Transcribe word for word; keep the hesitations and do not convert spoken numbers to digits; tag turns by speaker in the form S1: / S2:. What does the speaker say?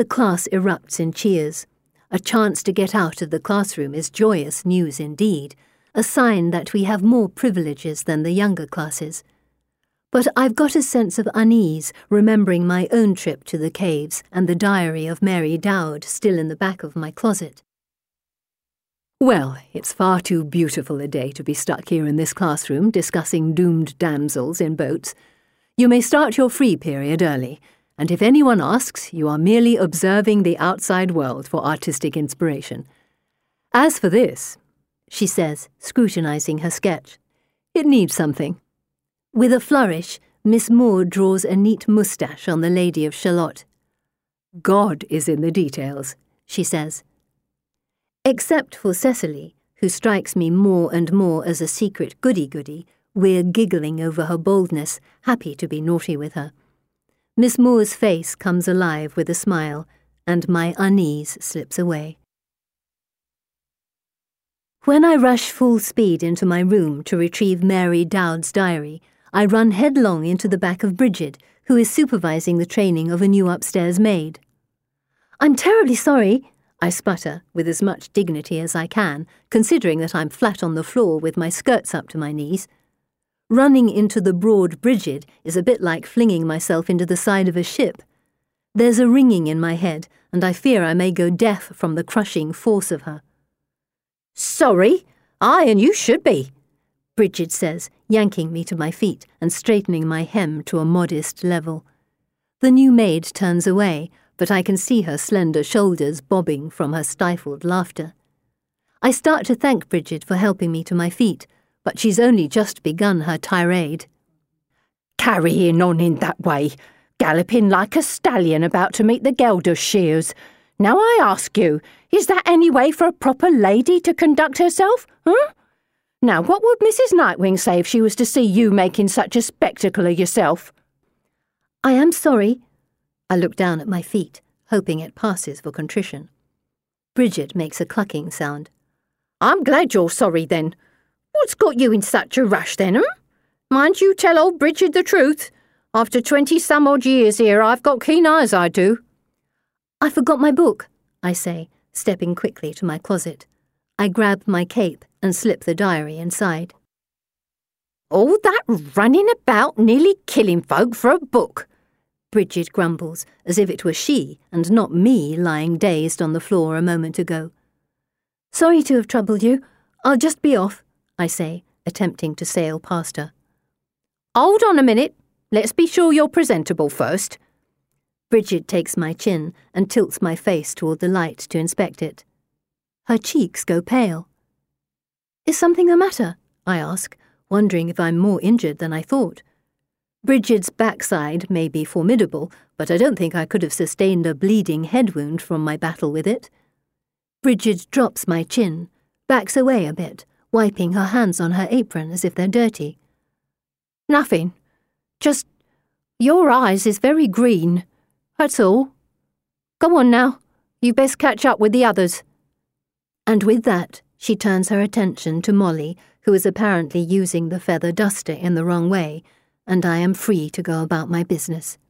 S1: The class erupts in cheers. A chance to get out of the classroom is joyous news indeed, a sign that we have more privileges than the younger classes. But I've got a sense of unease remembering my own trip to the caves and the diary of Mary Dowd still in the back of my closet. Well, it's far too beautiful a day to be stuck here in this classroom discussing doomed damsels in boats. You may start your free period early, and if anyone asks, you are merely observing the outside world for artistic inspiration. As for this, she says, scrutinizing her sketch, it needs something. With a flourish, Miss Moore draws a neat moustache on the Lady of Shalott. God is in the details, she says. Except for Cecily, who strikes me more and more as a secret goody-goody, we're giggling over her boldness, happy to be naughty with her. Miss Moore's face comes alive with a smile, and my unease slips away. When I rush full speed into my room to retrieve Mary Dowd's diary, I run headlong into the back of Bridget, who is supervising the training of a new upstairs maid. "I'm terribly sorry," I sputter with as much dignity as I can, considering that I'm flat on the floor with my skirts up to my knees. Running into the broad Bridget is a bit like flinging myself into the side of a ship. There's a ringing in my head, and I fear I may go deaf from the crushing force of her. "Sorry? Aye, and you should be," Bridget says, yanking me to my feet and straightening my hem to a modest level. The new maid turns away, but I can see her slender shoulders bobbing from her stifled laughter. I start to thank Bridget for helping me to my feet, but she's only just begun her tirade. "Carrying on in that way, galloping like a stallion about to meet the Gelders shears. Now I ask you, is that any way for a proper lady to conduct herself, huh? Now what would Missus Nightwing say if she was to see you making such a spectacle of yourself?" "I am sorry." I look down at my feet, hoping it passes for contrition. Bridget makes a clucking sound. "I'm glad you're sorry then. What's got you in such a rush then, huh? Mind you tell old Bridget the truth. After twenty-some-odd years here, I've got keen eyes, I do." "I forgot my book," I say, stepping quickly to my closet. I grab my cape and slip the diary inside. "All that running about nearly killing folk for a book," Bridget grumbles, as if it were she and not me lying dazed on the floor a moment ago. "Sorry to have troubled you. I'll just be off," I say, attempting to sail past her. "Hold on a minute. Let's be sure you're presentable first." Bridget takes my chin and tilts my face toward the light to inspect it. Her cheeks go pale. "Is something the matter?" I ask, wondering if I'm more injured than I thought. Bridget's backside may be formidable, but I don't think I could have sustained a bleeding head wound from my battle with it. Bridget drops my chin, backs away a bit, wiping her hands on her apron as if they're dirty. "Nothing. Just, your eyes is very green. That's all. Go on now. You best catch up with the others." And with that, she turns her attention to Molly, who is apparently using the feather duster in the wrong way, and I am free to go about my business.